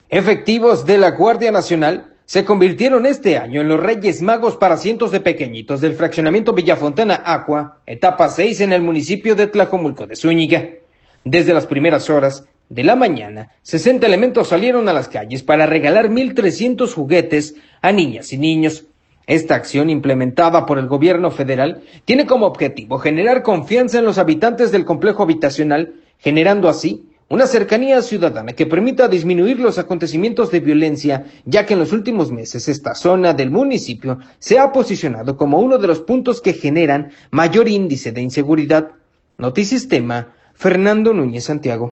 Efectivos de la Guardia Nacional se convirtieron este año en los Reyes Magos para cientos de pequeñitos del fraccionamiento Villafontana Aqua, etapa 6 en el municipio de Tlajomulco de Zúñiga. Desde las primeras horas de la mañana, 60 elementos salieron a las calles para regalar 1,300 juguetes a niñas y niños. Esta acción, implementada por el gobierno federal, tiene como objetivo generar confianza en los habitantes del complejo habitacional, generando así una cercanía ciudadana que permita disminuir los acontecimientos de violencia, ya que en los últimos meses esta zona del municipio se ha posicionado como uno de los puntos que generan mayor índice de inseguridad. Notisistema, Fernando Núñez Santiago.